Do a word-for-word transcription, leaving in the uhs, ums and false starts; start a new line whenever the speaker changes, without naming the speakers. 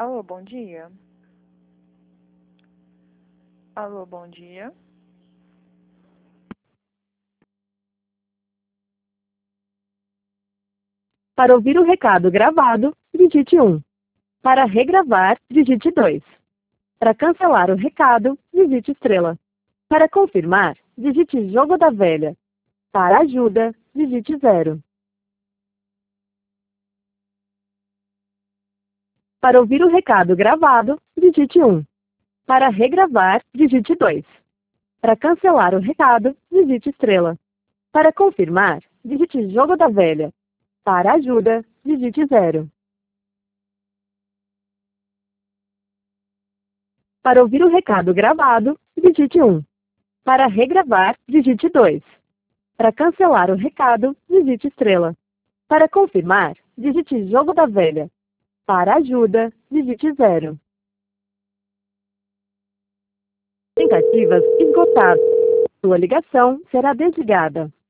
Alô, bom dia. Alô, bom dia.
Para ouvir o recado gravado, digite um. Para regravar, digite dois. Para cancelar o recado, digite estrela. Para confirmar, digite jogo da velha. Para ajuda, digite zero. Para ouvir o recado gravado, digite um. Para regravar, digite dois. Para cancelar o recado, digite estrela. Para confirmar, digite jogo da velha. Para ajuda, digite zero. Para ouvir o recado gravado, digite um. Para regravar, digite dois. Para cancelar o recado, digite estrela. Para confirmar, digite jogo da velha. Para ajuda, digite zero. Tentativas esgotadas. Sua ligação será desligada.